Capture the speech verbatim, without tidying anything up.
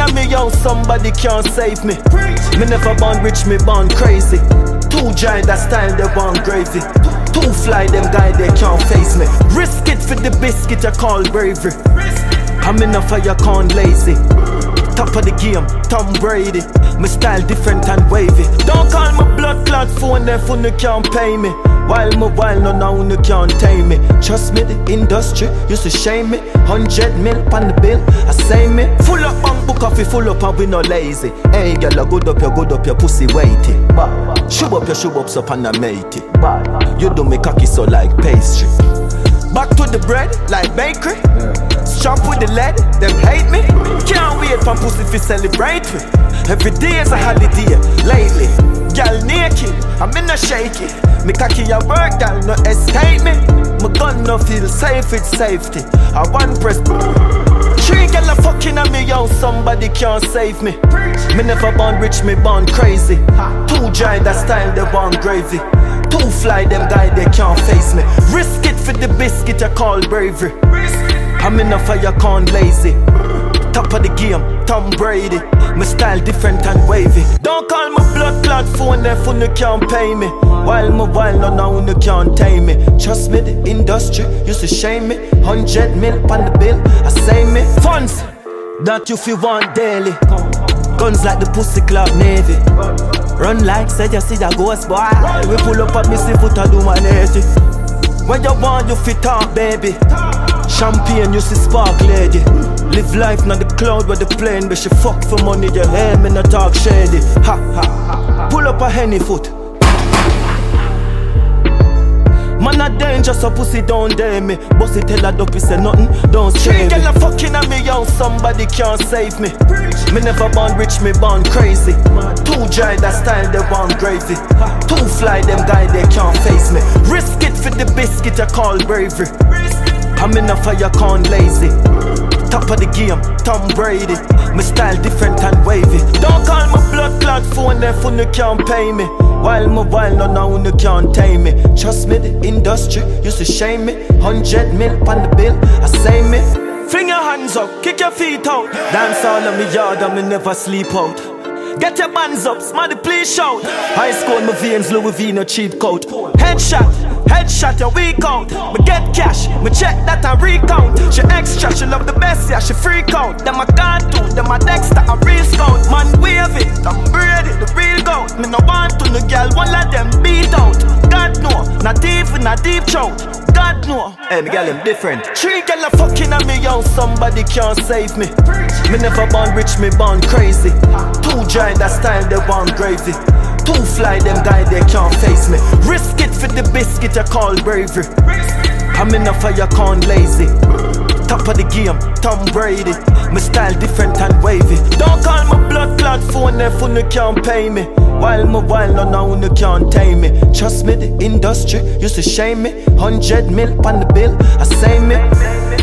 in me house, somebody can't save me. Me never born rich, me born crazy. Two giant that style, they want gravy. Two fly, them guy, they can't face me. Risk it for the biscuit, I call bravery. I'm enough for you can't lazy. Top of the game, Tom Brady. My style different and wavy. Don't call my blood clot phone, that phone you can't pay me. While my while no now you can't tame me. Trust me, the industry used to shame me. Hundred mil on the bill, I say me. Full up bank book coffee, full up and we no lazy. Hey girl, I good up your good up your pussy weighty. Shove up your shove ups up and I mate it. You do me cocky so like pastry. Back to the bread like bakery. Strap with the lead, them hate me. Can't wait for pussy to celebrate me. Every day is a holiday lately. Girl naked, I'm in a shaky. Me cocky a work, girl no escape me. My gun no feel safe, it's safety. I one press. Three girl a fucking on me, yo, somebody can't save me. Me never born rich, me born crazy. Two giant that style, they want gravy. Two fly, them guy, they can't face me. Risk it for the biscuit, I call bravery. I'm enough for you can't lazy. Top of the game, Tom Brady. My style different and wavy. Don't call my blood clot phone, that phone you can't pay me. While my while no now you can't tame me. Trust me, the industry used to shame me. Hundred mil on the bill, I say me. Funds that you feel want daily. Guns like the pussy club Navy. Run like said you see that ghost boy. We pull up at missy foot and do one eighty. When you want you fit talk baby. Champagne you see spark lady. Live life not the cloud where the plane. But she fuck for money you hear me not talk shady. Ha ha ha. Pull up a henny foot. Man a danger so pussy don't dare me. Bossy tell her dopey say nothing, don't scare me. Three girl a fucking on me yo, somebody can't save me. Me never born rich, me born crazy. Two giant that style, they want gravy. Two fly, them guy, they can't face me. Risk it for the biscuit, I call bravery. I'm enough for you can't lazy. Top of the game, Tom Brady. My style different and wavy. Don't call my blood clot phone, that phone you can't pay me. While my while no now you can't tame me. Trust me, the industry used to shame me. Hundred mil on the bill, I say me. Fling your hands up, kick your feet out. Dance all in me yard and me never sleep out. Get your bands up, smarty please shout. High school my veins, Louis V no cheap coat. Headshot, headshot your weak out. Me get cash, me check that and recount. She extra, she love the best, yeah, she freak out. Them a cartoon, them a Dexter, a real scout. Man wave it, I'm ready, the real goat. Me no want to no girl, one of them beat out. God know, not even a deep throat. God know, hey, me girl, I'm different. Three girl a fucking on me, yo, somebody can't save me. Me never born rich, me born crazy. Two giant that style, they want gravy. Two fly, them guy, they can't face me. Risk it for the biscuit, I call bravery. I'm enough for you can't lazy. Top of the game, Tom Brady. My style different and wavy. Don't call my blood clot phone, that phone you can't pay me. While my while no now you can't tame me. Trust me, the industry used to shame me. Hundred mil on the bill, I say me.